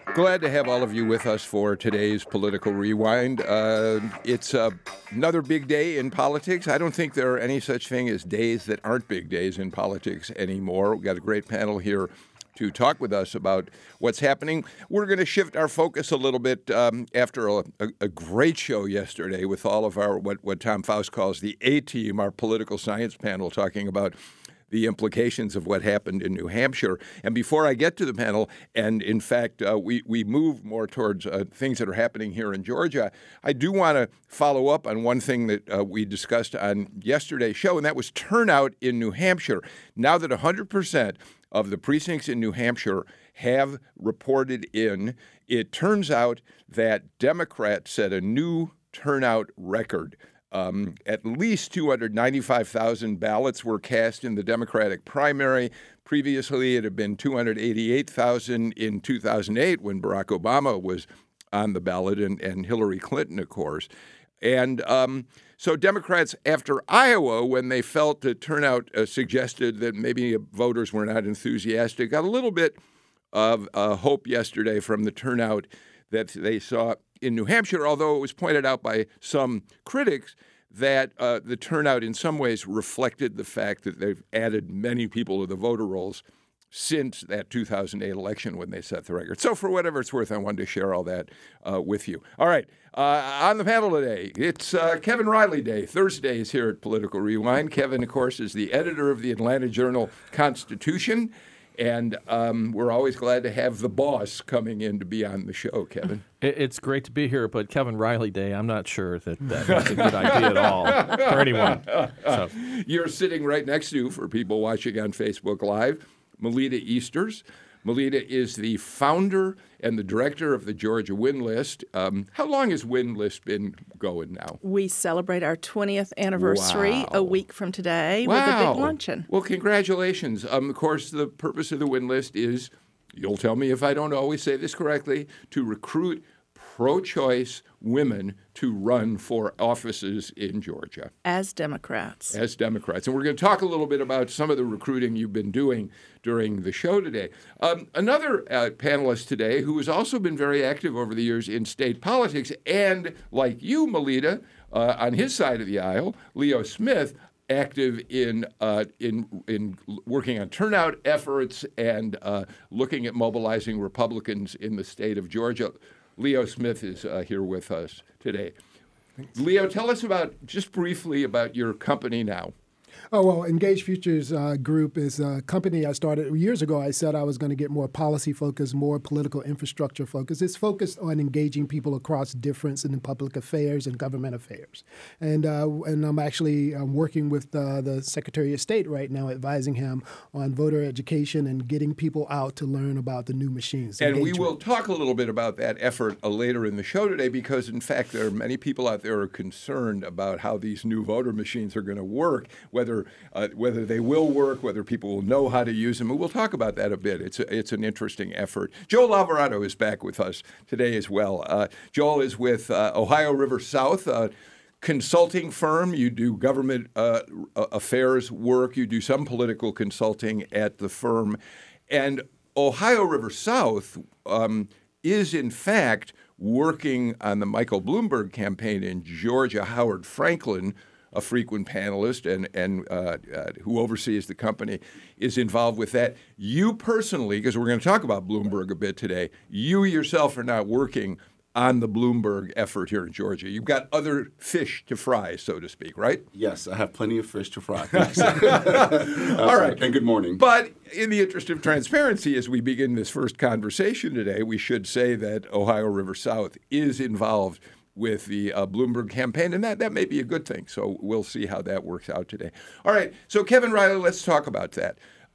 Glad to have all of you with us for today's Political Rewind. It's another big day in politics. I don't think there are any such thing as days that aren't big days in politics anymore. We've got a great panel here to talk with us about what's happening. We're going to shift our focus a little bit after a great show yesterday with all of our, what Tom Faust calls the A-team, our political science panel, talking about the implications of what happened in New Hampshire. And before I get to the panel, and in fact, we move more towards things that are happening here in Georgia, I do want to follow up on one thing that we discussed on yesterday's show, and that was turnout in New Hampshire. Now that 100% of the precincts in New Hampshire have reported in, it turns out that Democrats set a new turnout record. At least 295,000 ballots were cast in the Democratic primary. Previously, it had been 288,000 in 2008 when Barack Obama was on the ballot and Hillary Clinton, of course. And so Democrats, after Iowa, when they felt the turnout suggested that maybe voters were not enthusiastic, got a little bit of hope yesterday from the turnout that they saw in New Hampshire, although it was pointed out by some critics that the turnout in some ways reflected the fact that they've added many people to the voter rolls since that 2008 election when they set the record. So for whatever it's worth, I wanted to share all that with you. All right. On the panel today, it's Kevin Riley Day. Thursday is here at Political Rewind. Kevin, of course, is the editor of the Atlanta Journal-Constitution. And we're always glad to have the boss coming in to be on the show, Kevin. It's great to be here, but Kevin Riley Day, I'm not sure that's a good idea at all for anyone. So. You're sitting right next to, for people watching on Facebook Live, Melita Easters. Melita is the founder and the director of the Georgia Win List. How long has Win List been going now? We celebrate our 20th anniversary a week from today with a big luncheon. Well, congratulations. Of course, the purpose of the Win List is, you'll tell me if I don't always say this correctly, to recruit pro-choice women to run for offices in Georgia. As Democrats. As Democrats. And we're going to talk a little bit about some of the recruiting you've been doing during the show today. Another panelist today who has also been very active over the years in state politics, and like you, Melita, on his side of the aisle, Leo Smith, active in working on turnout efforts and looking at mobilizing Republicans in the state of Georgia. Leo Smith is here with us today. Thanks. Leo, tell us just briefly about your company now. Oh, well, Engage Futures Group is a company I started years ago. I said I was going to get more policy focused, more political infrastructure focused. It's focused on engaging people across difference in public affairs and government affairs. And I'm actually working with the Secretary of State right now, advising him on voter education and getting people out to learn about the new machines. And we will talk a little bit about that effort later in the show today because, in fact, there are many people out there who are concerned about how these new voter machines are going to work, whether they will work, whether people will know how to use them. And we'll talk about that a bit. It's an interesting effort. Joel Alvarado is back with us today as well. Joel is with Ohio River South, a consulting firm. You do government affairs work. You do some political consulting at the firm. And Ohio River South is, in fact, working on the Michael Bloomberg campaign in Georgia. Howard Franklin, a frequent panelist and who oversees the company, is involved with that. You personally, because we're going to talk about Bloomberg a bit today, you yourself are not working on the Bloomberg effort here in Georgia. You've got other fish to fry, so to speak, right? Yes, I have plenty of fish to fry. All right. And good morning. But in the interest of transparency, as we begin this first conversation today, we should say that Ohio River South is involved with the Bloomberg campaign, and that may be a good thing. So we'll see how that works out today. All right, so Kevin Riley, let's talk about that.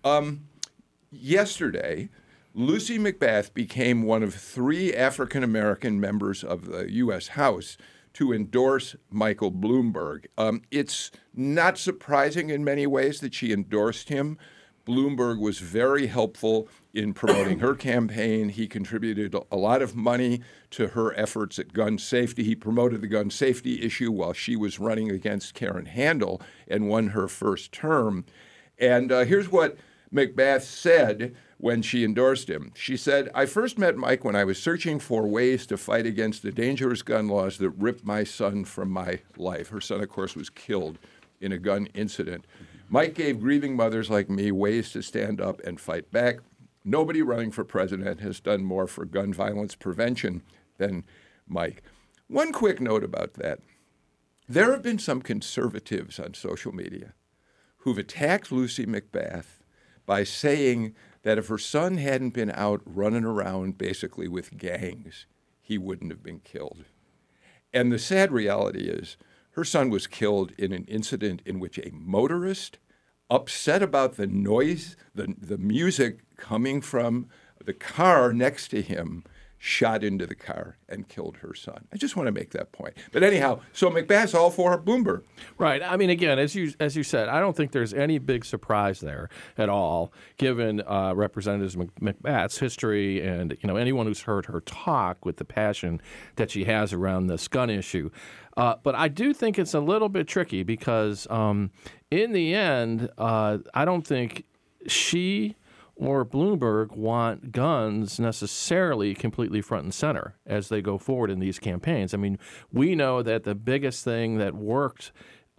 Yesterday, Lucy McBath became one of 3 African-American members of the U.S. House to endorse Michael Bloomberg. It's not surprising in many ways that she endorsed him. Bloomberg was very helpful in promoting her campaign. He contributed a lot of money to her efforts at gun safety. He promoted the gun safety issue while she was running against Karen Handel and won her first term. And here's what McBath said when she endorsed him. She said, "I first met Mike when I was searching for ways to fight against the dangerous gun laws that ripped my son from my life." Her son, of course, was killed in a gun incident. Mike gave grieving mothers like me ways to stand up and fight back. Nobody running for president has done more for gun violence prevention than Mike. One quick note about that. There have been some conservatives on social media who've attacked Lucy McBath by saying that if her son hadn't been out running around basically with gangs, he wouldn't have been killed. And the sad reality is her son was killed in an incident in which a motorist, upset about the noise, the music coming from the car next to him, shot into the car and killed her son. I just want to make that point. But anyhow, so McBath's all for Bloomberg. Right. I mean, again, as you said, I don't think there's any big surprise there at all, given Representative McBath's history and anyone who's heard her talk with the passion that she has around this gun issue. But I do think it's a little bit tricky because in the end, I don't think she or Bloomberg want guns necessarily completely front and center as they go forward in these campaigns. I mean, we know that the biggest thing that worked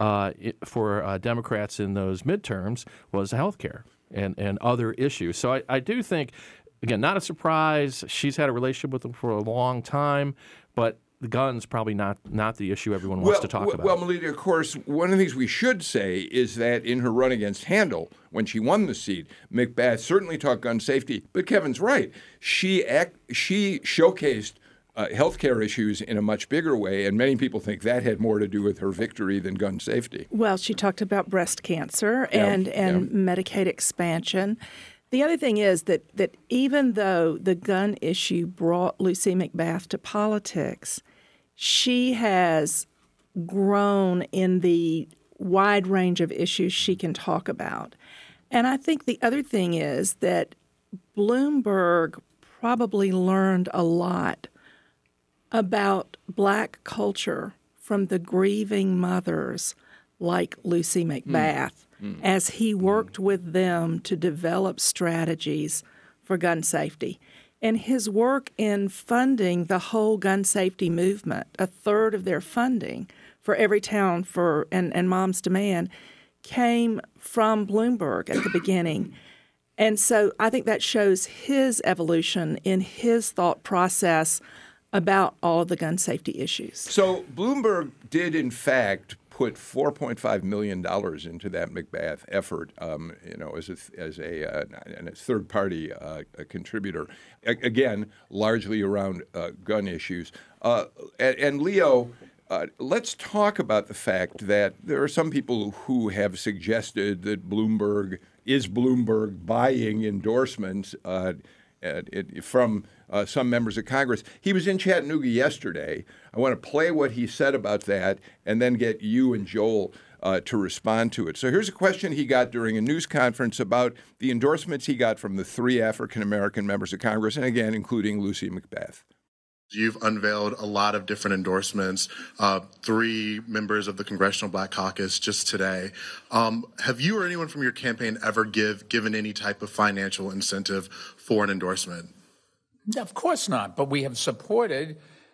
for Democrats in those midterms was health care and other issues. So I do think, again, not a surprise. She's had a relationship with them for a long time, but the gun's probably not the issue everyone wants to talk about. Well, Melita, of course, one of the things we should say is that in her run against Handel, when she won the seat, McBath certainly talked gun safety. But Kevin's right. She showcased healthcare issues in a much bigger way, and many people think that had more to do with her victory than gun safety. Well, she talked about breast cancer and Medicaid expansion. The other thing is that even though the gun issue brought Lucy McBath to politics, she has grown in the wide range of issues she can talk about. And I think the other thing is that Bloomberg probably learned a lot about Black culture from the grieving mothers like Lucy McBath as he worked with them to develop strategies for gun safety. And his work in funding the whole gun safety movement, a third of their funding for Everytown and Mom's Demand, came from Bloomberg at the beginning. And so I think that shows his evolution in his thought process about all of the gun safety issues. So Bloomberg did, in fact, put $4.5 million into that McBath effort, as a third-party contributor. Again, largely around gun issues. And Leo, let's talk about the fact that there are some people who have suggested that Bloomberg buying endorsements from some members of Congress. He was in Chattanooga yesterday. I want to play what he said about that and then get you and Joel to respond to it. So here's a question he got during a news conference about the endorsements he got from the 3 African-American members of Congress, and again, including Lucy McBath. You've unveiled a lot of different endorsements, 3 members of the Congressional Black Caucus just today. Have you or anyone from your campaign ever given any type of financial incentive for an endorsement? Of course not, but we have supported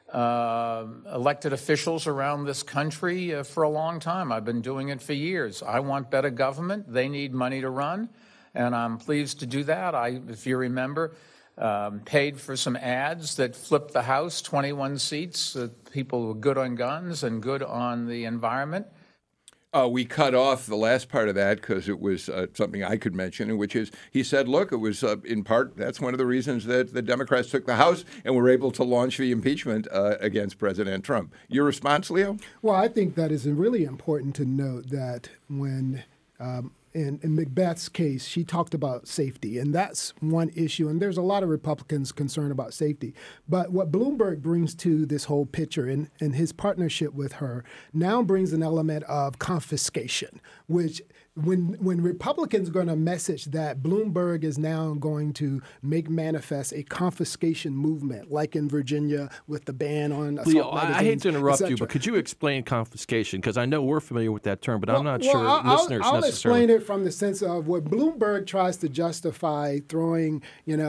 elected officials around this country for a long time. I've been doing it for years. I want better government. They need money to run, and I'm pleased to do that. If you remember, paid for some ads that flipped the House, 21 seats, people were good on guns and good on the environment. We cut off the last part of that because it was something I could mention, which is he said, look, it was in part, that's one of the reasons that the Democrats took the House and were able to launch the impeachment against President Trump. Your response, Leo? Well, I think that is really important to note that when in McBath's case, she talked about safety, and that's one issue. And there's a lot of Republicans concerned about safety. But what Bloomberg brings to this whole picture and his partnership with her now brings an element of confiscation, which when Republicans are going to message that Bloomberg is now going to make manifest a confiscation movement, like in Virginia with the ban on assault Leo, magazines, I hate to interrupt you, etc. but could you explain confiscation? Because I know we're familiar with that term, but I'm not sure listeners I'll necessarily. explain it from the sense of what Bloomberg tries to justify throwing,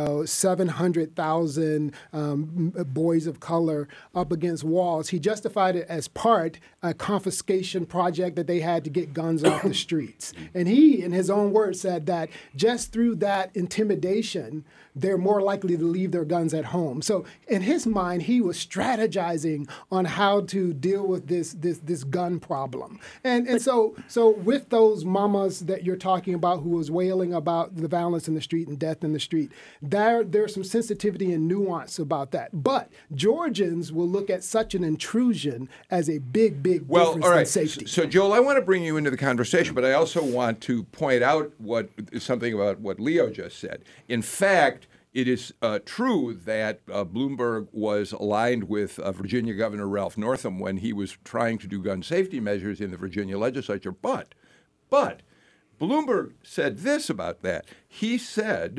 700,000 boys of color up against walls. He justified it as part a confiscation project that they had to get guns off the streets. And he, in his own words, said that just through that intimidation, they're more likely to leave their guns at home. So in his mind, he was strategizing on how to deal with this gun problem. And so with those mamas that you're talking about who was wailing about the violence in the street and death in the street, there's some sensitivity and nuance about that. But Georgians will look at such an intrusion as a big difference in safety. So, Joel, I want to bring you into the conversation, but I also want to point out something about what Leo just said. In fact, it is true that Bloomberg was aligned with Virginia Governor Ralph Northam when he was trying to do gun safety measures in the Virginia legislature. But Bloomberg said this about that. He said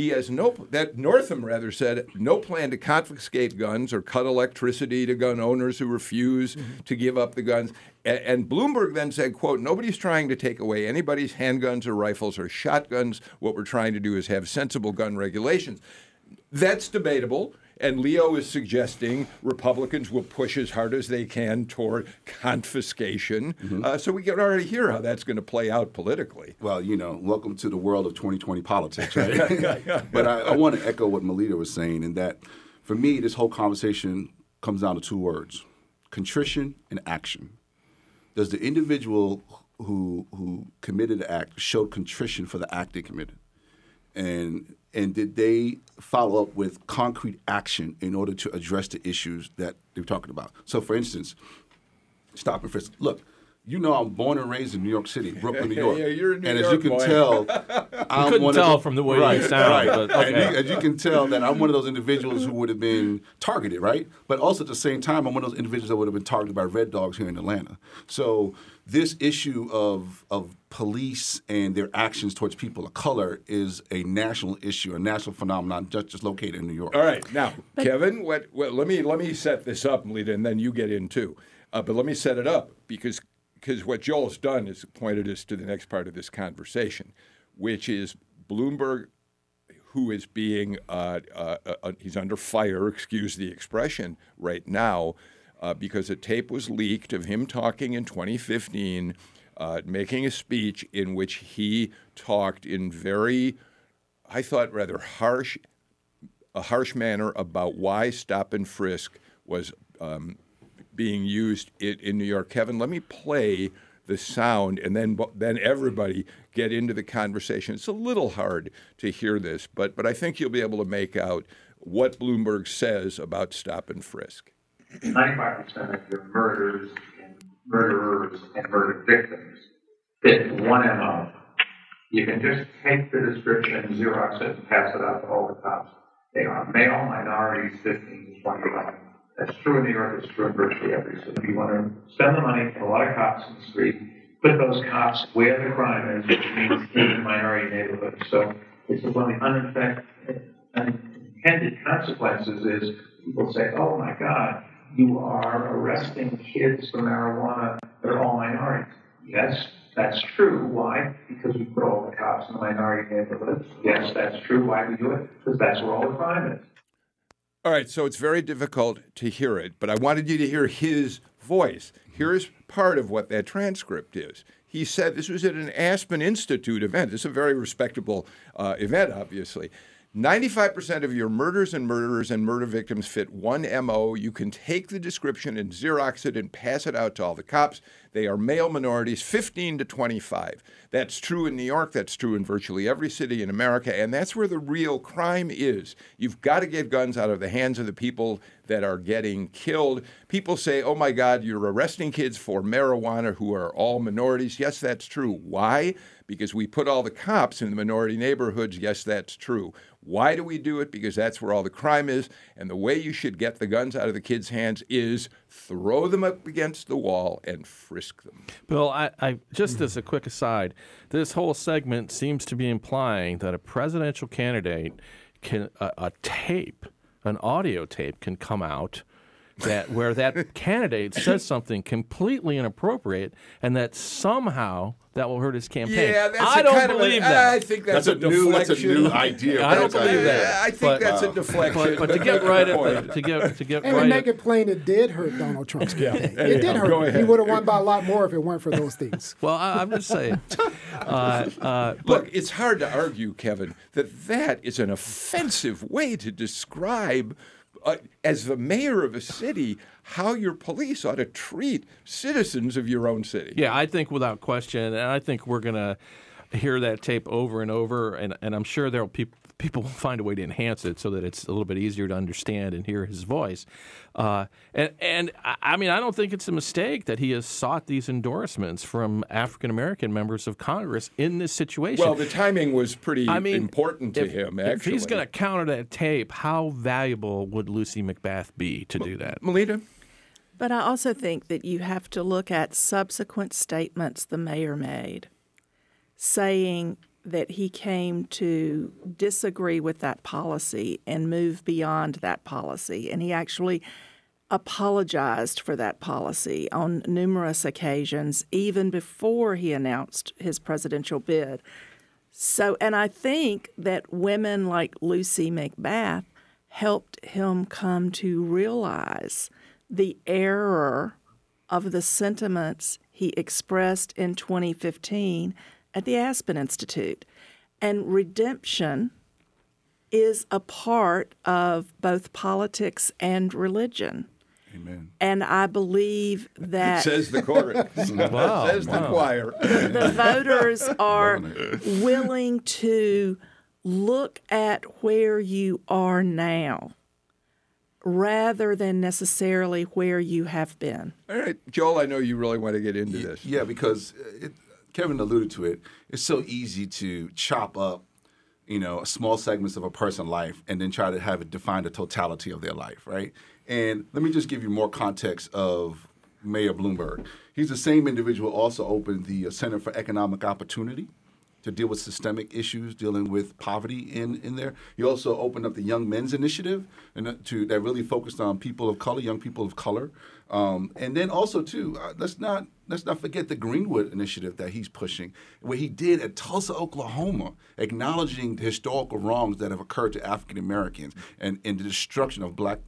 Northam said no plan to confiscate guns or cut electricity to gun owners who refuse to give up the guns. And Bloomberg then said, quote, nobody's trying to take away anybody's handguns or rifles or shotguns. What we're trying to do is have sensible gun regulations. That's debatable. And Leo is suggesting Republicans will push as hard as they can toward confiscation. So we can already hear how that's going to play out politically. Well, welcome to the world of 2020 politics, right? But I want to echo what Melita was saying, in that for me, this whole conversation comes down to two words: contrition and action. Does the individual who committed the act show contrition for the act they committed? And did they follow up with concrete action in order to address the issues that they're talking about? So, for instance, stop and frisk. Look, I'm born and raised in New York City, Brooklyn, New York. Yeah, you're a New and York as you can boy. tell, I couldn't tell from the way you sound. Right. But, okay. And as you can tell, that I'm one of those individuals who would have been targeted, right? But also at the same time, I'm one of those individuals that would have been targeted by Red Dogs here in Atlanta. So this issue of police and their actions towards people of color is a national issue, a national phenomenon, just located in New York. All right. Now, Kevin, let me set this up, Melita, and then you get in too. But let me set it up because what Joel's done is pointed us to the next part of this conversation, which is Bloomberg, who is being he's under fire, excuse the expression, right now, because a tape was leaked of him talking in 2015, making a speech in which he talked in very, I thought, rather harsh manner about why stop and frisk was being used in New York. Kevin, let me play the sound, and then everybody get into the conversation. It's a little hard to hear this, but I think you'll be able to make out what Bloomberg says about stop and frisk. 95% of your murderers and murder victims fit one MO. You can just take the description, Xerox it, and pass it out to all the cops. They are male, minorities, 15 to 25. That's true in New York. It's true in virtually every city. If you want to spend the money, put a lot of cops in the street, put those cops where the crime is, which means in minority neighborhoods. So it's one of the unintended consequences is people say, oh my God, you are arresting kids for marijuana that are all minorities. Yes, that's true. Why? Because we put all the cops in the minority neighborhoods. Yes, that's true. Why do we do it? Because that's where all the crime is. All right, so it's very difficult to hear it, but I wanted you to hear his voice. Here's part of what that transcript is. He said this was at an Aspen Institute event. This is a very respectable event, obviously. 95% of your murders and murderers and murder victims fit one MO. You can take the description and Xerox it and pass it out to all the cops. They are male minorities, 15 to 25. That's true in New York. That's true in virtually every city in America. And that's where the real crime is. You've got to get guns out of the hands of the people that are getting killed. People say, oh, my God, you're arresting kids for marijuana who are all minorities. Yes, that's true. Why? Because we put all the cops in the minority neighborhoods. Yes, that's true. Why do we do it? Because that's where all the crime is. And the way you should get the guns out of the kids' hands is throw them up against the wall, and frisk them. Bill, I just as a quick aside, this whole segment seems to be implying that a presidential candidate can an audio tape can come out where that candidate says something completely inappropriate, and that somehow that will hurt his campaign. Yeah, that's I don't believe that. I think that's a deflection. That's a new idea. I don't believe that. I think that's a deflection. But to get right at and to make it plain, it did hurt Donald Trump's campaign. It did hurt him. ahead. He would have won by a lot more if it weren't for those things. Well, I'm just saying. Look, it's hard to argue, Kevin, that is an offensive way to describe, as the mayor of a city, how your police ought to treat citizens of your own city. Yeah, I think without question, and I think we're going to hear that tape over and over, and I'm sure there'll people will find a way to enhance it so that it's a little bit easier to understand and hear his voice. And I mean, I don't think it's a mistake that he has sought these endorsements from African-American members of Congress in this situation. Well, the timing was pretty important to him, actually. If he's going to counter that tape, how valuable would Lucy McBath be to do that? Melita? But I also think that you have to look at subsequent statements the mayor made, saying that he came to disagree with that policy and move beyond that policy. And he actually apologized for that policy on numerous occasions, even before he announced his presidential bid. So, and I think that women like Lucy McBath helped him come to realize the error of the sentiments he expressed in 2015 at the Aspen Institute. And redemption is a part of both politics and religion. Amen. And I believe that Says the chorus. Wow, Says the choir. the voters are willing to look at where you are now rather than necessarily where you have been. All right, Joel, I know you really want to get into this. Yeah, because Kevin alluded to it. It's so easy to chop up, small segments of a person's life and then try to have it define the totality of their life, right? And let me just give you more context of Mayor Bloomberg. He's the same individual who also opened the Center for Economic Opportunity to deal with systemic issues dealing with poverty in there. He also opened up the Young Men's Initiative that really focused on people of color, young people of color. And then also, too, let's not forget the Greenwood Initiative that he's pushing, where he did at Tulsa, Oklahoma, acknowledging the historical wrongs that have occurred to African Americans and the destruction of Black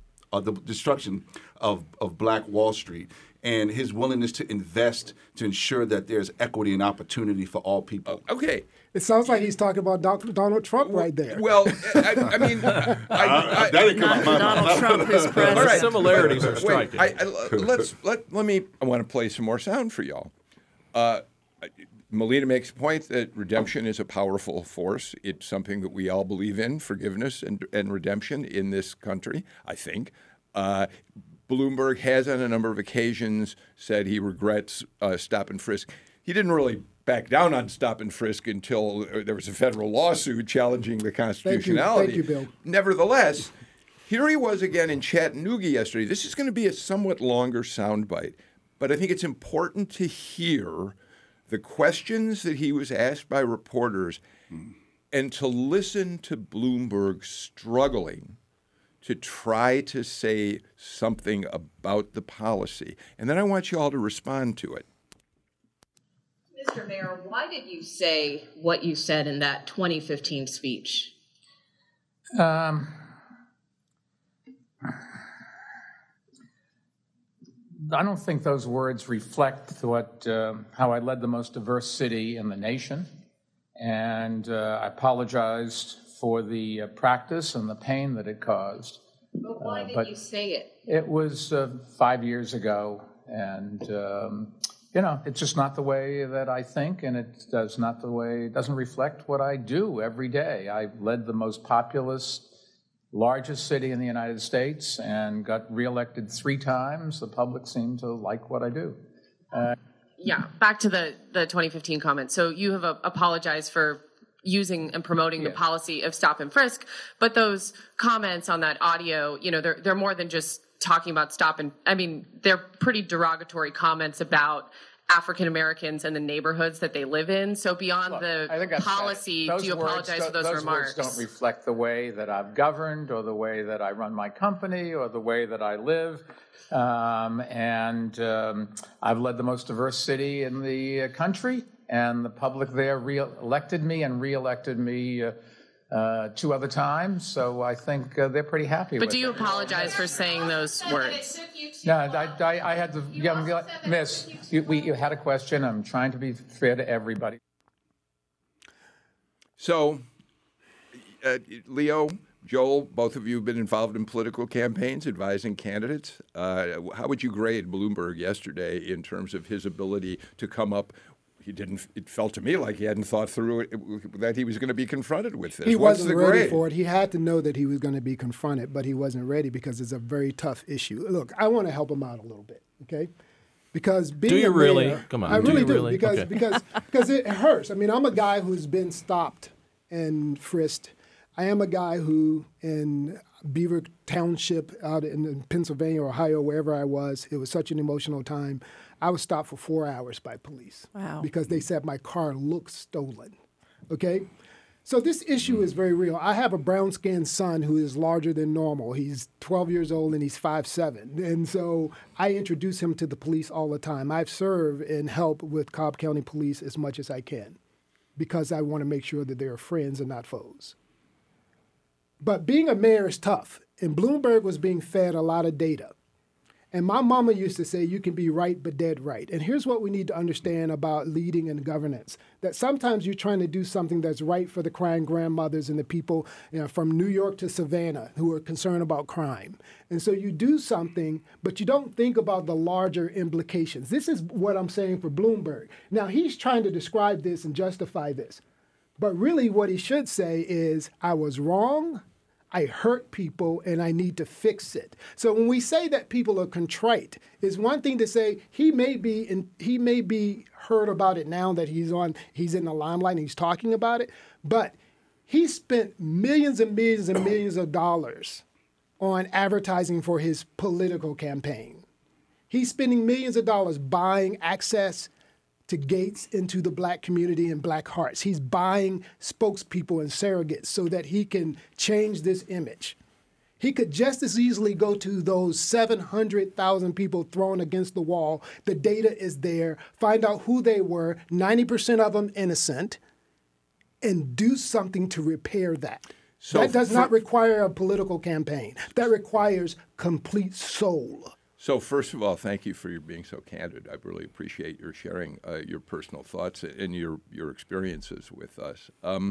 Wall Street, and his willingness to invest to ensure that there's equity and opportunity for all people. Okay. It sounds like he's talking about Donald Trump right there. Well, I mean, that didn't come out my mouth. Donald Trump is president. All right. Similarities are striking. I want to play some more sound for y'all. Melita makes a point that redemption is a powerful force. It's something that we all believe in, forgiveness and redemption in this country, I think. Bloomberg has on a number of occasions said he regrets stop and frisk. He didn't really back down on stop and frisk until there was a federal lawsuit challenging the constitutionality. Thank you, Bill. Nevertheless, here he was again in Chattanooga yesterday. This is going to be a somewhat longer soundbite, but I think it's important to hear the questions that he was asked by reporters and to listen to Bloomberg struggling to try to say something about the policy. And then I want you all to respond to it. Mr. Mayor, why did you say what you said in that 2015 speech? I don't think those words reflect how I led the most diverse city in the nation. And I apologized for the practice and the pain that it caused. But why did you say it? It was 5 years ago, and it's just not the way that I think, and it doesn't reflect what I do every day. I led the most populous, largest city in the United States and got reelected 3 times. The public seemed to like what I do. Back to the 2015 comment. So you have apologized for using and promoting the policy of stop and frisk, but those comments on that audio, they're more than just talking about they're pretty derogatory comments about African Americans and the neighborhoods that they live in. So beyond the policy, do you apologize for those remarks? Those words don't reflect the way that I've governed or the way that I run my company or the way that I live. I've led the most diverse city in the country, and the public there elected me 2 other times. So I think they're pretty happy with it. But do you apologize for saying those words? No, I had to, Miss, you had a question. I'm trying to be fair to everybody. So, Leo, Joel, both of you have been involved in political campaigns, advising candidates. How would you grade Bloomberg yesterday in terms of his ability to come up? It felt to me like he hadn't thought through it, that he was going to be confronted with this. He wasn't ready for it. He had to know that he was going to be confronted, but he wasn't ready because it's a very tough issue. Look, I want to help him out a little bit, okay? Because being a mayor, Come on. I really do. Really? Because it hurts. I mean, I'm a guy who's been stopped and frisked. I am a guy who in Beaver Township out in Pennsylvania, Ohio, wherever I was, it was such an emotional time. I was stopped for 4 hours by police. Wow. Because they said my car looked stolen. Okay? So this issue is very real. I have a brown-skinned son who is larger than normal. He's 12 years old and he's 5'7". And so I introduce him to the police all the time. I've served and helped with Cobb County Police as much as I can because I want to make sure that they're friends and not foes. But being a mayor is tough. And Bloomberg was being fed a lot of data. And my mama used to say, you can be right, but dead right. And here's what we need to understand about leading and governance, that sometimes you're trying to do something that's right for the crying grandmothers and the people from New York to Savannah who are concerned about crime. And so you do something, but you don't think about the larger implications. This is what I'm saying for Bloomberg. Now, he's trying to describe this and justify this. But really what he should say is, I was wrong, I hurt people, and I need to fix it. So when we say that people are contrite, it's one thing to say he may be heard about it now that he's in the limelight and he's talking about it, but he spent millions and millions and millions of dollars on advertising for his political campaign. He's spending millions of dollars buying access to gates into the black community and black hearts. He's buying spokespeople and surrogates so that he can change this image. He could just as easily go to those 700,000 people thrown against the wall. The data is there. Find out who they were, 90% of them innocent, and do something to repair that. So that does not require a political campaign. That requires complete soul. So first of all, thank you for being so candid. I really appreciate your sharing your personal thoughts and your experiences with us.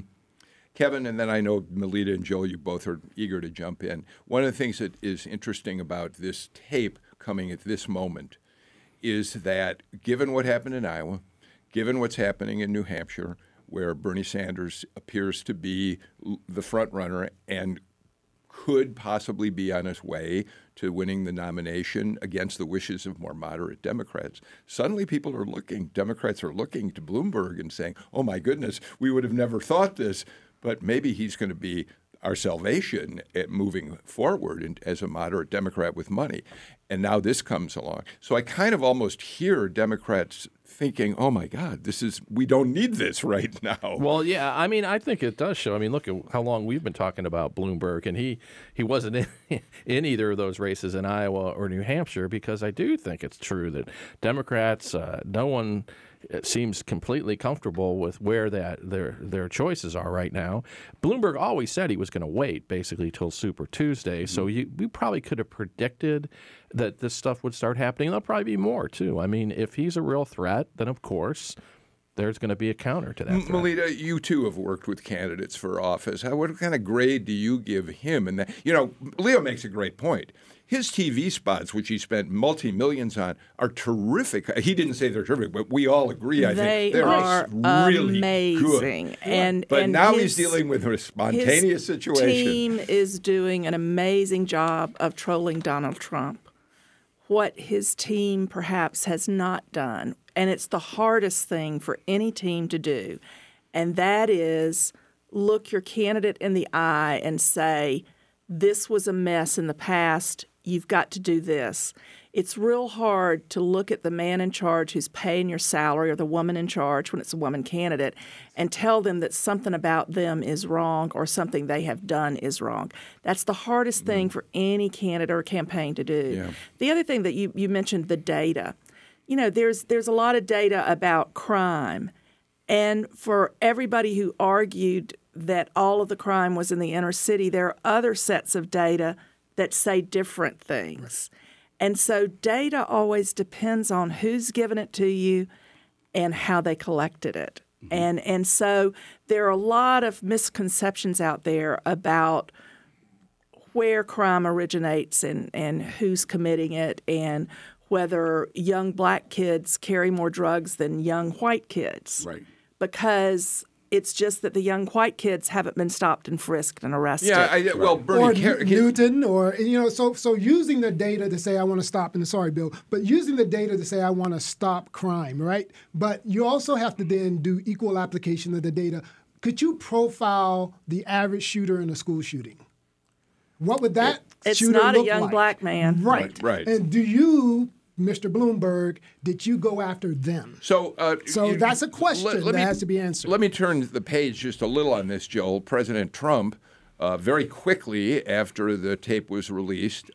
Kevin, and then I know Melita and Joel, you both are eager to jump in. One of the things that is interesting about this tape coming at this moment is that given what happened in Iowa, given what's happening in New Hampshire, where Bernie Sanders appears to be the front runner and could possibly be on his way to winning the nomination against the wishes of more moderate Democrats. Suddenly Democrats are looking to Bloomberg and saying, oh my goodness, we would have never thought this, but maybe he's going to be our salvation at moving forward as a moderate Democrat with money. And now this comes along. So I kind of almost hear Democrats thinking, oh my God, we don't need this right now. Well, yeah, I mean, I think it does show. I mean, look at how long we've been talking about Bloomberg, and he wasn't in either of those races in Iowa or New Hampshire, because I do think it's true that Democrats, no one seems completely comfortable with where their choices are right now. Bloomberg always said he was going to wait basically till Super Tuesday, so we probably could have predicted that this stuff would start happening. And there'll probably be more, too. I mean, if he's a real threat, then, of course, there's going to be a counter to that threat. Melita, you, too, have worked with candidates for office. What kind of grade do you give him? And Leo makes a great point. His TV spots, which he spent multi-millions on, are terrific. He didn't say they're terrific, but we all agree, I think. They're really amazing. Good. But now he's dealing with a spontaneous situation. His team is doing an amazing job of trolling Donald Trump. What his team perhaps has not done, and it's the hardest thing for any team to do, and that is look your candidate in the eye and say, this was a mess in the past, you've got to do this. It's real hard to look at the man in charge who's paying your salary or the woman in charge when it's a woman candidate and tell them that something about them is wrong or something they have done is wrong. That's the hardest thing for any candidate or campaign to do. Yeah. The other thing that you mentioned, the data. You know, there's a lot of data about crime. And for everybody who argued that all of the crime was in the inner city, there are other sets of data that say different things. Right. And so data always depends on who's given it to you and how they collected it. Mm-hmm. And so there are a lot of misconceptions out there about where crime originates and who's committing it and whether young black kids carry more drugs than young white kids. Right. Because it's just that the young white kids haven't been stopped and frisked and arrested. Yeah, well, Bernie or Newton, or so using the data to say I want to stop. And sorry, Bill, but using the data to say I want to stop crime, right? But you also have to then do equal application of the data. Could you profile the average shooter in a school shooting? What would that shooter look like? It's not a young black man, right? And do you, Mr. Bloomberg, did you go after them? So that's a question that has to be answered. Let me turn the page just a little on this, Joel. President Trump, very quickly after the tape was released,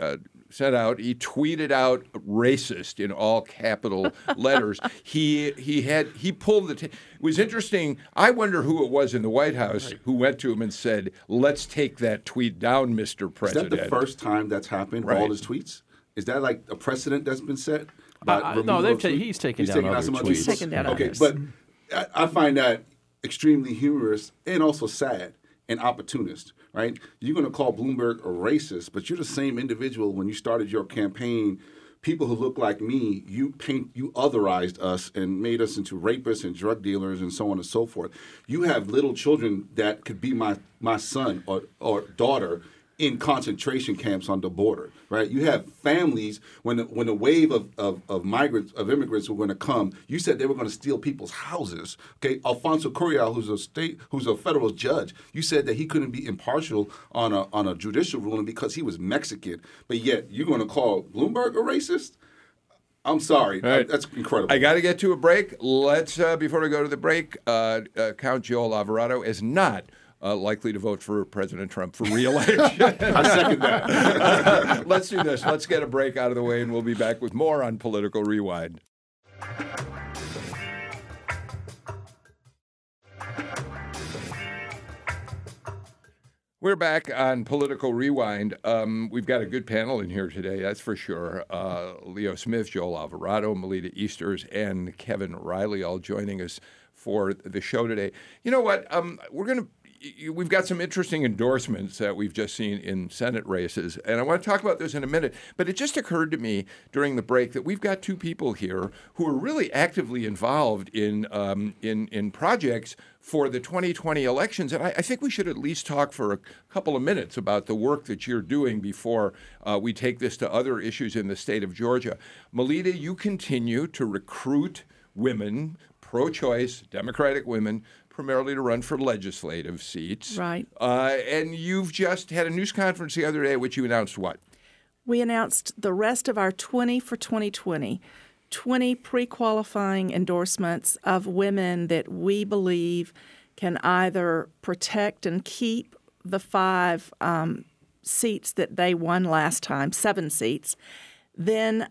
he tweeted out racist in all capital letters. He pulled the tape. It was interesting. I wonder who it was in the White House who went to him and said, "Let's take that tweet down, Mr. President." Is that the first time that's happened, all his tweets? Is that like a precedent that's been set? No, he's taken down other tweets. He's taken down okay, but I find that extremely humorous and also sad and opportunist, right? You're going to call Bloomberg a racist, but you're the same individual when you started your campaign. People who look like me, you otherized us and made us into rapists and drug dealers and so on and so forth. You have little children that could be my son or daughter in concentration camps on the border, right? You have families when the wave of immigrants were going to come. You said they were going to steal people's houses. Okay, Alfonso Curiel, who's a federal judge, you said that he couldn't be impartial on a judicial ruling because he was Mexican. But yet you're going to call Bloomberg a racist? I'm sorry. Right. That's incredible. I got to get to a break. Let's before we go to the break, count Joel Alvarado as not likely to vote for President Trump for re-election. I second that. Let's do this. Let's get a break out of the way, and we'll be back with more on Political Rewind. We're back on Political Rewind. We've got a good panel in here today, that's for sure. Leo Smith, Joel Alvarado, Melita Easters, and Kevin Riley all joining us for the show today. You know what? We've got some interesting endorsements that we've just seen in Senate races, and I want to talk about this in a minute. But it just occurred to me during the break that we've got two people here who are really actively involved in projects for the 2020 elections, and I think we should at least talk for a couple of minutes about the work that you're doing before we take this to other issues in the state of Georgia. Melita, you continue to recruit women, pro-choice, Democratic women, primarily to run for legislative seats. Right. And you've just had a news conference the other day at which you announced what? We announced the rest of our 20 for 2020, 20 pre-qualifying endorsements of women that we believe can either protect and keep the 5 seats that they won last time, 7 seats, then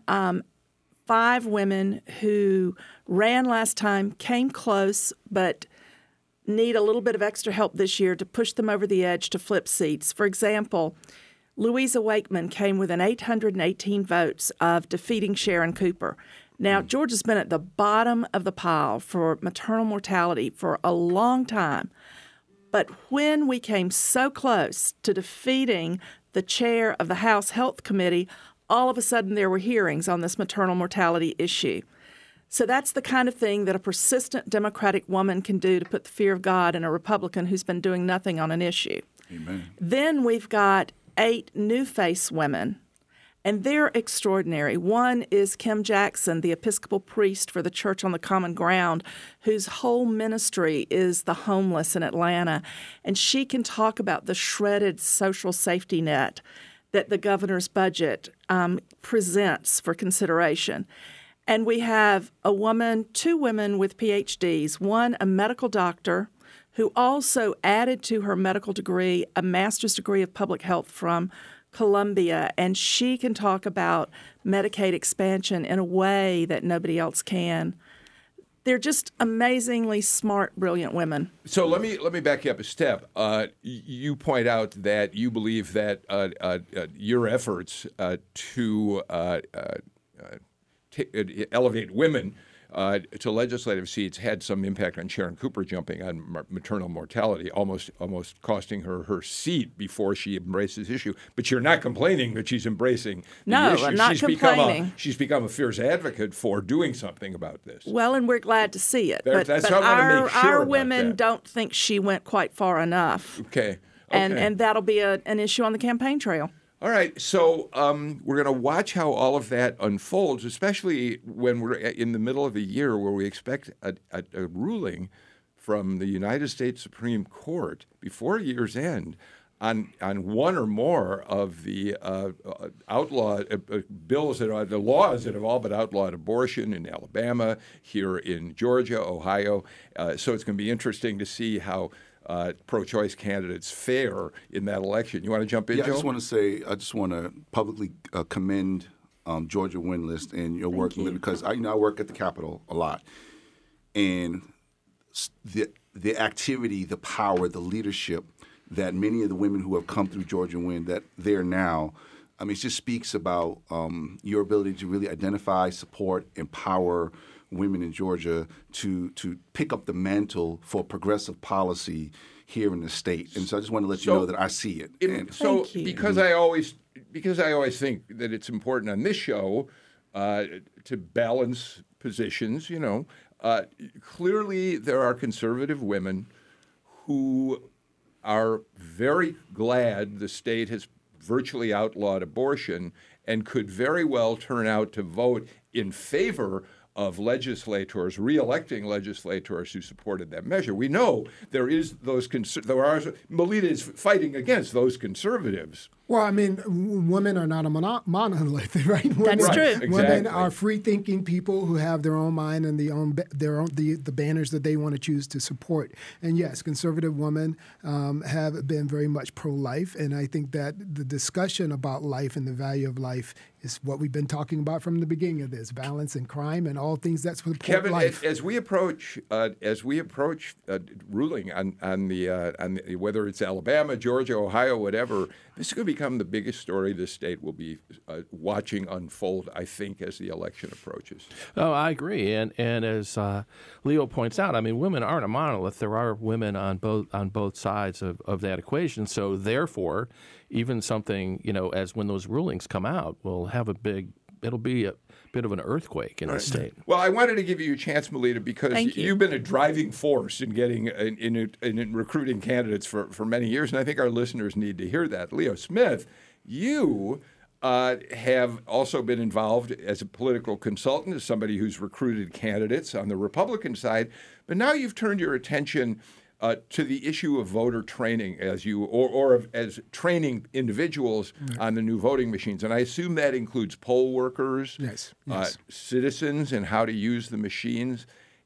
5 women who ran last time, came close, but need a little bit of extra help this year to push them over the edge to flip seats. For example, Louisa Wakeman came within 818 votes of defeating Sharon Cooper. Now, Georgia's been at the bottom of the pile for maternal mortality for a long time. But when we came so close to defeating the chair of the House Health Committee, all of a sudden there were hearings on this maternal mortality issue. So that's the kind of thing that a persistent Democratic woman can do to put the fear of God in a Republican who's been doing nothing on an issue. Amen. Then we've got 8 new-face women, and they're extraordinary. One is Kim Jackson, the Episcopal priest for the Church on the Common Ground, whose whole ministry is the homeless in Atlanta. And she can talk about the shredded social safety net that the governor's budget presents for consideration. And we have two women with PhDs, one a medical doctor who also added to her medical degree a master's degree of public health from Columbia, and she can talk about Medicaid expansion in a way that nobody else can. They're just amazingly smart, brilliant women. So let me back you up a step. You point out that you believe that your efforts to elevate women to legislative seats had some impact on Sharon Cooper jumping on maternal mortality, almost costing her seat before she embraced this issue. But you're not complaining that she's embracing the issue. I'm not complaining. She's become a fierce advocate for doing something about this. Well, and we're glad to see it. But our women don't think she went quite far enough. Okay. And that'll be an issue on the campaign trail. All right, so we're going to watch how all of that unfolds, especially when we're in the middle of the year where we expect a ruling from the United States Supreme Court before year's end on one or more of the bills the laws that have all but outlawed abortion in Alabama, here in Georgia, Ohio. So it's going to be interesting to see how pro-choice candidates fare in that election. You want to jump in, Joe? I just want to publicly commend Georgia Windlist and your work, because I work at the Capitol a lot, and the activity, the power, the leadership that many of the women who have come through Georgia Win, that they're now, it just speaks about your ability to really identify, support, empower women in Georgia to pick up the mantle for progressive policy here in the state. And so I just want to let you know that I see it. Because I always think that it's important on this show to balance positions, clearly there are conservative women who are very glad the state has virtually outlawed abortion and could very well turn out to vote in favor of legislators, re-electing legislators who supported that measure. We know there are Melita is fighting against those conservatives. Well, women are not a monolith, right? That's true. Exactly. Women are free-thinking people who have their own mind and the banners that they want to choose to support. And yes, conservative women have been very much pro-life, and I think that the discussion about life and the value of life is what we've been talking about from the beginning of this: balance and crime and all things that support Kevin, life. as we approach ruling on the whether it's Alabama, Georgia, Ohio, whatever, this is going to become the biggest story this state will be watching unfold, I think, as the election approaches. Oh, I agree, and as Leo points out, women aren't a monolith. There are women on both sides of that equation. So therefore, even something as when those rulings come out, it'll be a bit of an earthquake in the state. Well, I wanted to give you a chance, Melita, because you've been a driving force in getting in recruiting candidates for many years, and I think our listeners need to hear that. Leo Smith, you have also been involved as a political consultant, as somebody who's recruited candidates on the Republican side, but now you've turned your attention to the issue of voter training as training individuals on the new voting machines. And I assume that includes poll workers, yes. Citizens, and how to use the machines.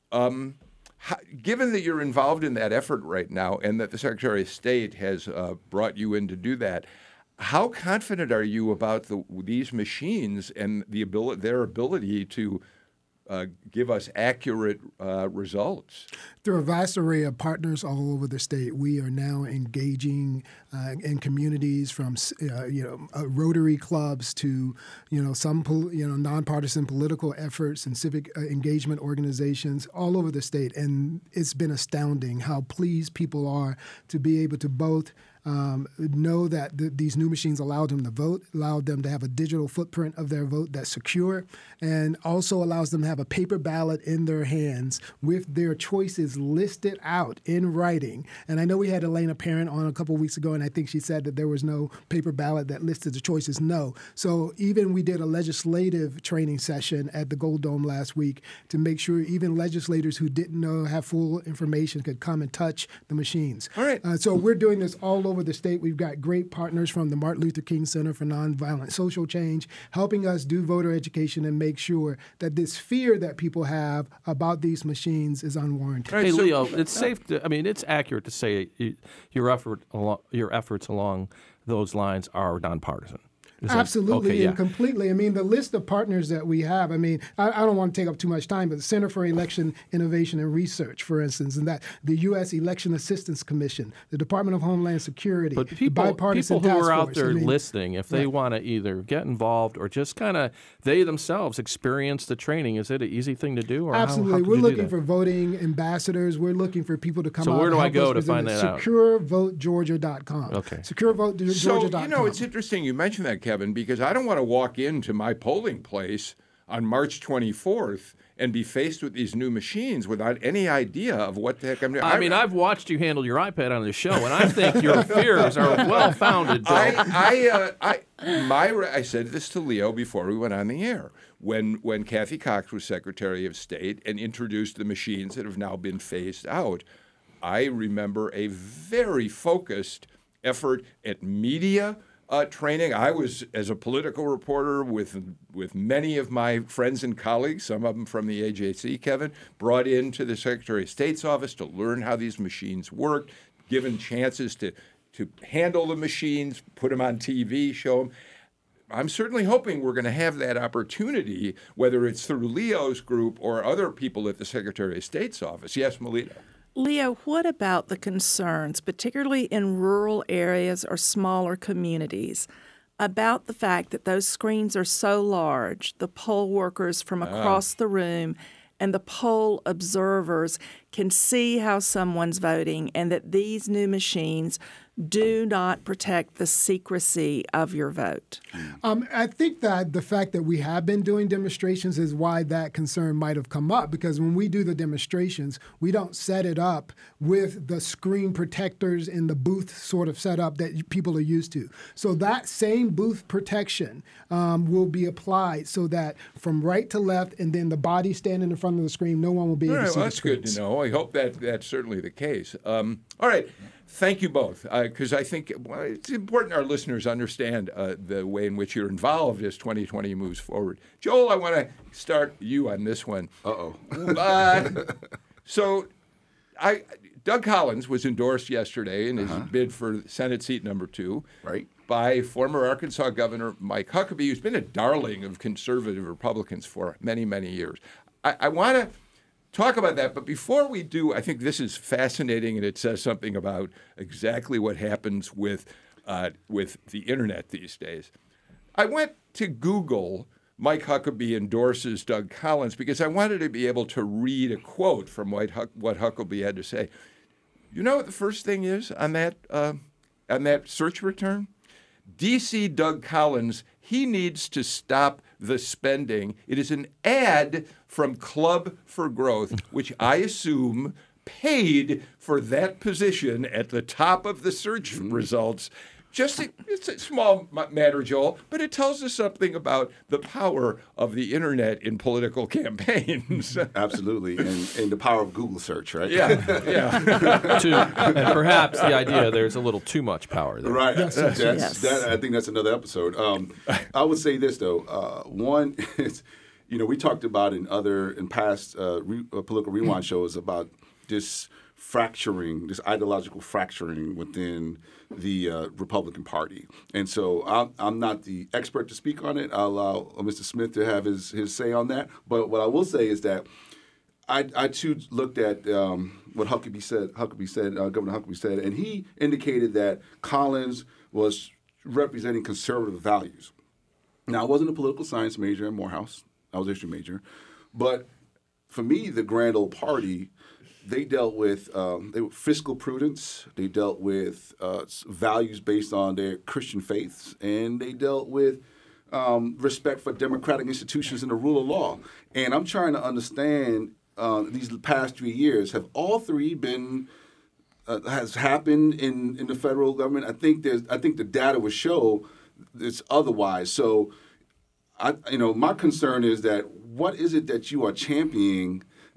Given that you're involved in that effort right now and that the Secretary of State has brought you in to do that, how confident are you about these machines and their ability to give us accurate results? Through a vast array of partners all over the state, we are now engaging in communities from Rotary clubs to some nonpartisan political efforts and civic engagement organizations all over the state, and it's been astounding how pleased people are to be able to both know that these new machines allowed them to vote, allowed them to have a digital footprint of their vote that's secure, and also allows them to have a paper ballot in their hands with their choices listed out in writing. And I know we had Elena Parent on a couple of weeks ago, and I think she said that there was no paper ballot that listed the choices. No. So even we did a legislative training session at the Gold Dome last week to make sure even legislators who didn't have full information could come and touch the machines. All right. So we're doing this all over the state. We've got great partners from the Martin Luther King Center for Nonviolent Social Change, helping us do voter education and make sure that this fear that people have about these machines is unwarranted. Hey, Leo, it's safe to, I mean, it's accurate to say your efforts along those lines are nonpartisan. Absolutely and completely. I mean, the list of partners that we have, I mean, I don't want to take up too much time, but the Center for Election Innovation and Research, for instance, and that the U.S. Election Assistance Commission, the Department of Homeland Security, but the Bipartisan Task Force. People who are out there listening, if they want to either get involved or just kind of they themselves experience the training, is it an easy thing to do? Or absolutely. We're looking for voting ambassadors. We're looking for people to come out. So where do I go to find that out? SecureVoteGeorgia.com. Okay. SecureVoteGeorgia.com. So, you know, it's interesting you mentioned that, Kevin, because I don't want to walk into my polling place on March 24th and be faced with these new machines without any idea of what the heck I'm doing. I mean, I've watched you handle your iPad on the show, and I think your fears are well-founded, Bill. I said this to Leo before we went on the air. When Kathy Cox was Secretary of State and introduced the machines that have now been phased out, I remember a very focused effort at media training. I was, as a political reporter, with many of my friends and colleagues, some of them from the AJC, Kevin, brought into the Secretary of State's office to learn how these machines worked, given chances to handle the machines, put them on TV, show them. I'm certainly hoping we're going to have that opportunity, whether it's through Leo's group or other people at the Secretary of State's office. Yes, Melita. Leo, what about the concerns, particularly in rural areas or smaller communities, about the fact that those screens are so large, the poll workers from across the room and the poll observers can see how someone's voting, and that these new machines do not protect the secrecy of your vote? I think that the fact that we have been doing demonstrations is why that concern might have come up, because when we do the demonstrations, we don't set it up with the screen protectors in the booth sort of setup that people are used to. So that same booth protection will be applied so that from right to left and then the body standing in front of the screen, no one will be able to see the screens. That's good to know. I hope that's certainly the case. All right. Thank you both, because I think it's important our listeners understand the way in which you're involved as 2020 moves forward. Joel, I want to start you on this one. So Doug Collins was endorsed yesterday in his bid for Senate seat number 2 by former Arkansas Governor Mike Huckabee, who's been a darling of conservative Republicans for many, many years. I want to talk about that, but before we do, I think this is fascinating, and it says something about exactly what happens with the internet these days. I went to Google Mike Huckabee endorses Doug Collins because I wanted to be able to read a quote from what Huckabee had to say. You know what the first thing is on that search return? DC Doug Collins, he needs to stop the spending. It is an ad from Club for Growth, which I assume paid for that position at the top of the search results. It's a small matter, Joel, but it tells us something about the power of the internet in political campaigns. Absolutely, and the power of Google search, right? Yeah. And perhaps the idea there's a little too much power there. Right. Yes. I think that's another episode. I would say this though. One is, we talked about in past political rewind shows about this ideological fracturing within the Republican Party. And so I'm not the expert to speak on it. I'll allow Mr. Smith to have his say on that. But what I will say is that I too looked at what Governor Huckabee said, and he indicated that Collins was representing conservative values. Now, I wasn't a political science major at Morehouse. I was a history major. But for me, the Grand Old Party, they dealt with fiscal prudence. They dealt with values based on their Christian faiths, and they dealt with respect for democratic institutions and the rule of law. And I'm trying to understand these past 3 years, have all three been has happened in the federal government? I think the data would show it's otherwise. So, my concern is that what is it that you are championing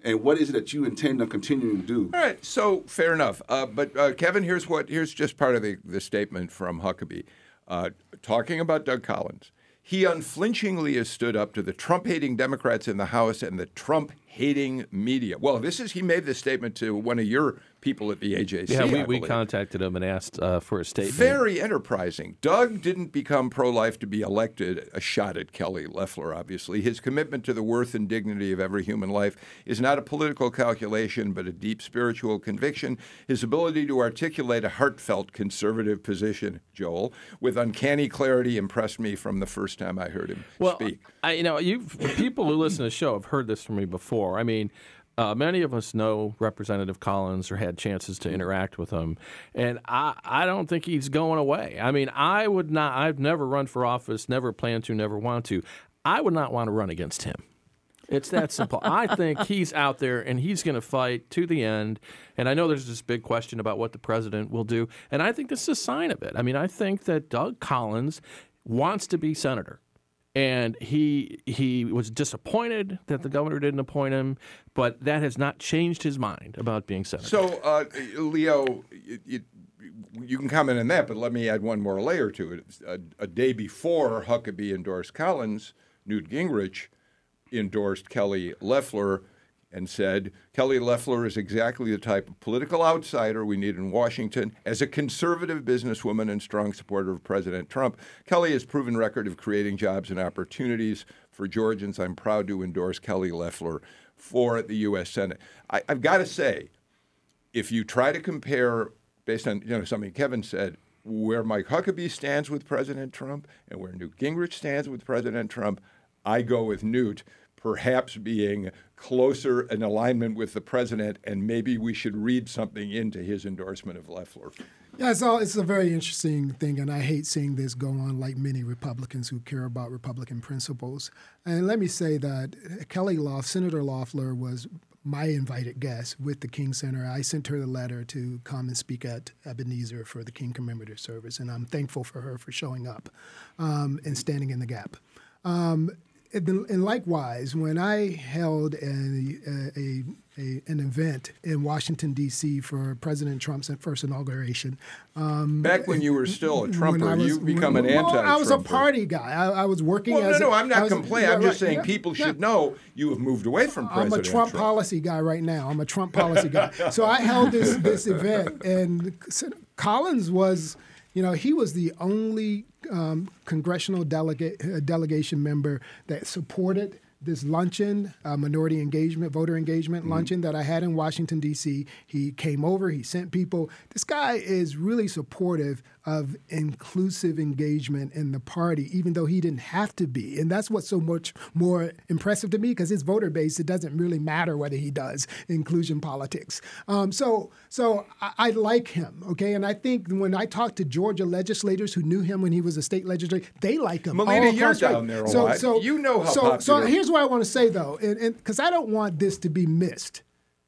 And what is it that you intend on continuing to do? All right, so fair enough. But Kevin, here's just part of the statement from Huckabee. Talking about Doug Collins, he unflinchingly has stood up to the Trump-hating Democrats in the House and the Trump-hating media. Well, he made this statement to one of your people at the AJC. Yeah, we contacted him and asked for a statement. Very enterprising. Doug didn't become pro-life to be elected, a shot at Kelly Loeffler, obviously. His commitment to the worth and dignity of every human life is not a political calculation, but a deep spiritual conviction. His ability to articulate a heartfelt conservative position, Joel, with uncanny clarity impressed me from the first time I heard him speak. People who listen to the show have heard this from me before. I mean, many of us know Representative Collins or had chances to interact with him, and I don't think he's going away. I mean, I've never run for office, never plan to, never want to. I would not want to run against him. It's that simple. I think he's out there, and he's going to fight to the end. And I know there's this big question about what the president will do, and I think this is a sign of it. I mean, I think that Doug Collins wants to be senator. And he was disappointed that the governor didn't appoint him, but that has not changed his mind about being senator. So, Leo, you can comment on that, but let me add one more layer to it. A day before Huckabee endorsed Collins, Newt Gingrich endorsed Kelly Loeffler and said, Kelly Loeffler is exactly the type of political outsider we need in Washington. As a conservative businesswoman and strong supporter of President Trump, Kelly has proven record of creating jobs and opportunities for Georgians. I'm proud to endorse Kelly Loeffler for the U.S. Senate. I've got to say, if you try to compare, based on something Kevin said, where Mike Huckabee stands with President Trump and where Newt Gingrich stands with President Trump, I go with Newt, perhaps being closer in alignment with the president, and maybe we should read something into his endorsement of Loeffler. Yeah, it's a very interesting thing, and I hate seeing this go on like many Republicans who care about Republican principles. And let me say that Senator Loeffler was my invited guest with the King Center. I sent her the letter to come and speak at Ebenezer for the King Commemorative Service, and I'm thankful for her for showing up and standing in the gap. And likewise, when I held an event in Washington, D.C. for President Trump's first inauguration. Back when you were still a Trumper, you've become an anti-Trumper. I was a party guy. I was working as I'm not complaining. I'm just saying people should know you have moved away from President Trump. I'm a Trump policy guy right now. I'm a Trump policy guy. So I held this event, and Collins was, he was the only congressional delegation member that supported this luncheon, minority engagement, voter engagement luncheon that I had in Washington, D.C. He came over, he sent people. This guy is really supportive of inclusive engagement in the party, even though he didn't have to be. And that's what's so much more impressive to me, because his voter base, it doesn't really matter whether he does inclusion politics. So I like him, okay? And I think when I talk to Georgia legislators who knew him when he was a state legislator, they like him. Melina, you're down there a lot. You know how popular. So here's what I want to say, though, and because I don't want this to be missed.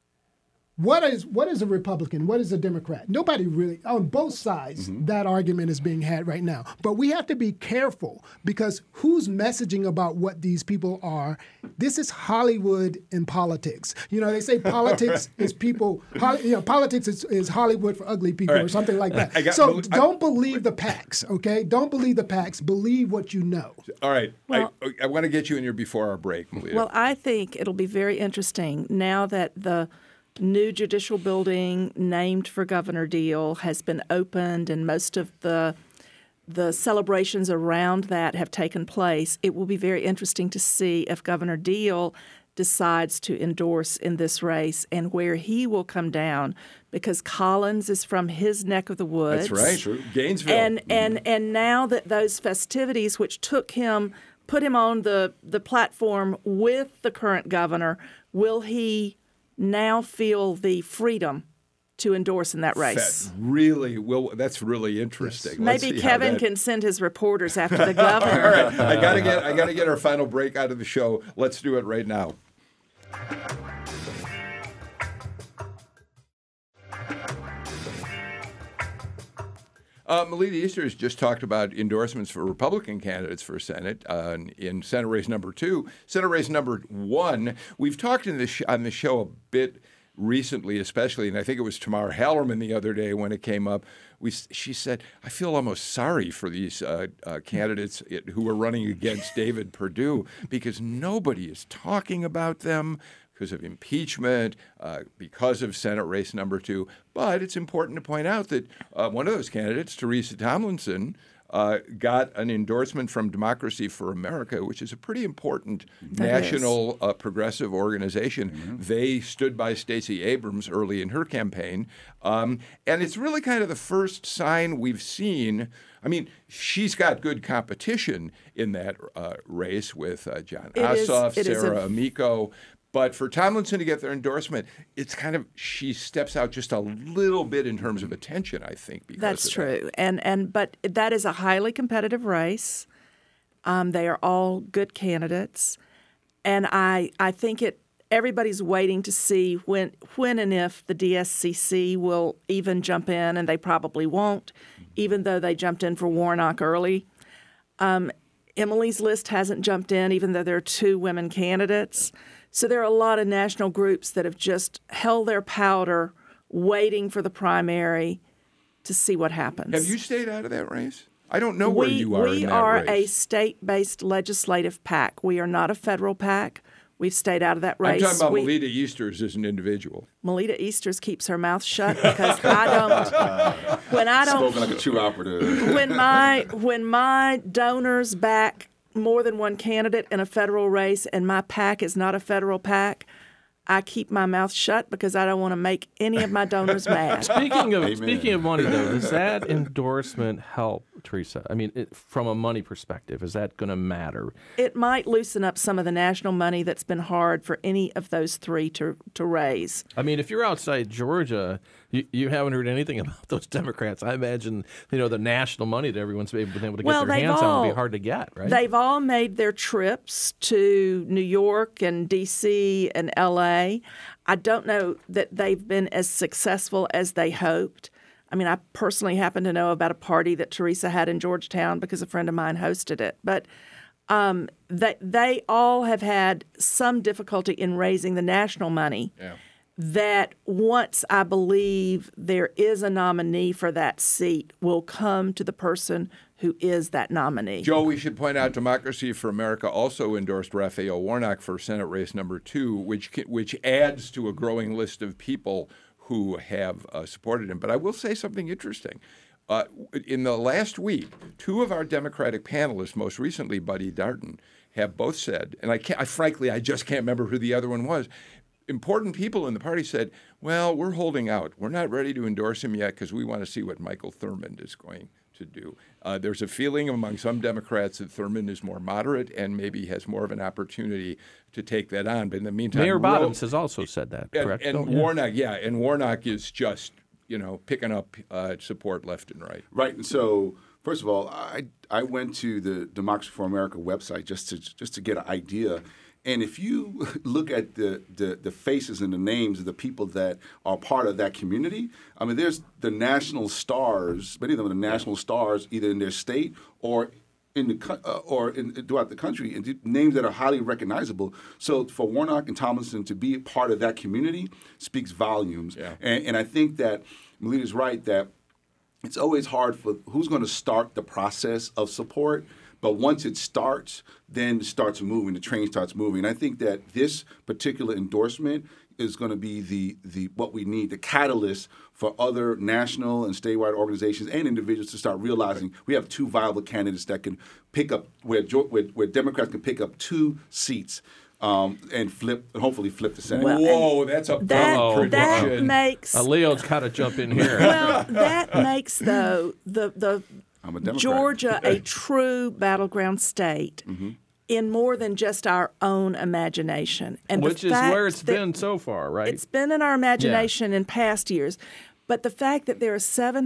What is a Republican? What is a Democrat? Nobody really, on both sides, that argument is being had right now. But we have to be careful, because who's messaging about what these people are? This is Hollywood in politics. They say politics is people, politics is Hollywood for ugly people, or something like that. Don't believe the PACs, okay? Don't believe the PACs. Believe what you know. All right. Well, I want to get you in here before our break, Melina. Well, I think it'll be very interesting now that the new judicial building named for Governor Deal has been opened, and most of the celebrations around that have taken place. It will be very interesting to see if Governor Deal decides to endorse in this race and where he will come down, because Collins is from his neck of the woods. That's right, true. Gainesville. And now that those festivities, which put him on the platform with the current governor, will he now feel the freedom to endorse in that race? That's really interesting. Yes. Maybe Kevin can send his reporters after the governor. All right, I gotta get our final break out of the show. Let's do it right now. Melita Easter has just talked about endorsements for Republican candidates for Senate in Senate race number 2. Senate race number 1, we've talked on the show a bit recently, especially, and I think it was Tamar Hallerman the other day when it came up. She said, I feel almost sorry for these candidates who are running against David Perdue because nobody is talking about them because of impeachment, because of Senate race number 2. But it's important to point out that one of those candidates, Teresa Tomlinson, got an endorsement from Democracy for America, which is a pretty important national progressive organization. Mm-hmm. They stood by Stacey Abrams early in her campaign. And it's really kind of the first sign we've seen. I mean, she's got good competition in that race with John Ossoff, Sarah Amico. But for Tomlinson to get their endorsement, it's kind of, she steps out just a little bit in terms of attention, I think. That's true. But that is a highly competitive race. They are all good candidates. And I think everybody's waiting to see when and if the DSCC will even jump in, and they probably won't, even though they jumped in for Warnock early. Emily's list hasn't jumped in, even though there are 2 women candidates. So there are a lot of national groups that have just held their powder, waiting for the primary to see what happens. Have you stayed out of that race? I don't know where you are in that race. We are a state-based legislative PAC. We are not a federal PAC. We've stayed out of that race. I'm talking about Melita Easters as an individual. Melita Easters keeps her mouth shut because I don't. Spoken like a true operative. When my donors back more than one candidate in a federal race and my PAC is not a federal PAC, I keep my mouth shut because I don't want to make any of my donors mad. Speaking of money, though, does that endorsement help, Teresa? I mean, from a money perspective, is that going to matter? It might loosen up some of the national money that's been hard for any of those 3 to raise. I mean, if you're outside Georgia, you haven't heard anything about those Democrats. I imagine, the national money that everyone's been able to get their hands on will be hard to get, right? They've all made their trips to New York and D.C. and L.A. I don't know that they've been as successful as they hoped. I mean, I personally happen to know about a party that Teresa had in Georgetown because a friend of mine hosted it. But they all have had some difficulty in raising the national money. Yeah. That once I believe there is a nominee for that seat will come to the person who is that nominee. Joe, we should point out Democracy for America also endorsed Raphael Warnock for Senate race number 2, which adds to a growing list of people who have supported him. But I will say something interesting. In the last week, 2 of our Democratic panelists, most recently Buddy Darden, have both said, and I just can't remember who the other one was, important people in the party said, well, we're holding out. We're not ready to endorse him yet because we want to see what Michael Thurmond is going to do. There's a feeling among some Democrats that Thurmond is more moderate and maybe has more of an opportunity to take that on. But in the meantime, Mayor Bottoms has also said that, correct? And Warnock is just, picking up support left and right. Right. And so, first of all, I went to the Democracy for America website just to get an idea. And if you look at the faces and the names of the people that are part of that community, I mean, there's the national stars, many of them are the national stars, either in their state or throughout the country, and names that are highly recognizable. So for Warnock and Tomlinson to be part of that community speaks volumes. Yeah. And I think that Melita's right that it's always hard for who's going to start the process of support. But once it starts, then it starts moving. The train starts moving. And I think that this particular endorsement is going to be the what we need, the catalyst for other national and statewide organizations and individuals to start realizing we have 2 viable candidates that can pick up where Democrats can pick up 2 seats. And hopefully flip the Senate. Well, whoa, that's a prediction. That makes Leo's got to jump in here. Well, that makes the Georgia a true battleground state in more than just our own imagination. And which is where it's been so far, right? It's been in our imagination in past years. But the fact that there are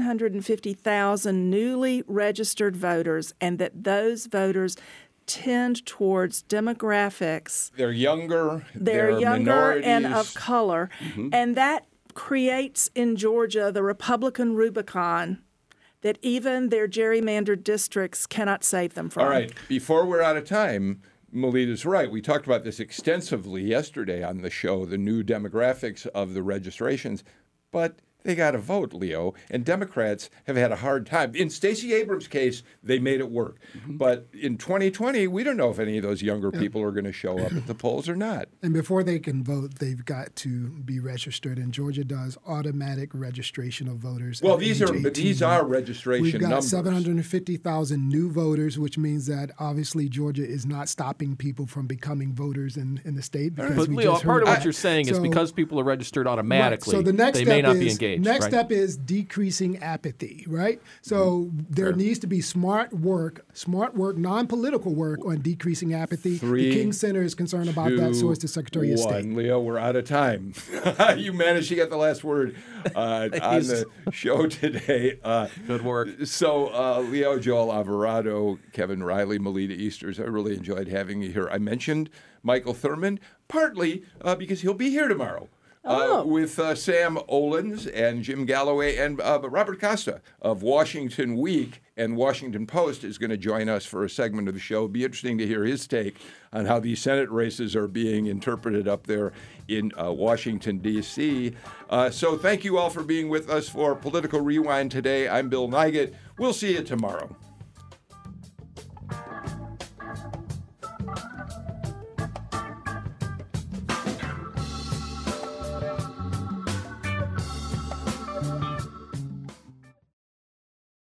750,000 newly registered voters and that those voters tend towards demographics. They're younger. They're younger and of color. And that creates in Georgia the Republican Rubicon that even their gerrymandered districts cannot save them from. All right, before we're out of time, Melita's right. We talked about this extensively yesterday on the show, the new demographics of the registrations, but they got to vote, Leo, and Democrats have had a hard time. In Stacey Abrams' case, they made it work. But in 2020, we don't know if any of those younger people are going to show up at the polls or not. And before they can vote, they've got to be registered. And Georgia does automatic registration of voters. Well, these are registration We've got numbers. 750,000 new voters, which means that obviously Georgia is not stopping people from becoming voters in the state. But Leo, part of what you're saying is because people are registered automatically, so the next they may not be engaged. Next step is decreasing apathy, right? So there needs to be smart work, non-political work on decreasing apathy. The King Center is concerned about that, so is the Secretary of State. Leo, we're out of time. You managed to get the last word on the show today. Good work. So, Leo, Joel Alvarado, Kevin Riley, Melita Easters, I really enjoyed having you here. I mentioned Michael Thurmond, partly because he'll be here tomorrow. With Sam Olens and Jim Galloway and Robert Costa of Washington Week and Washington Post is going to join us for a segment of the show. It'll be interesting to hear his take on how these Senate races are being interpreted up there in Washington, D.C. So thank you all for being with us for Political Rewind today. I'm Bill Nigut. We'll see you tomorrow.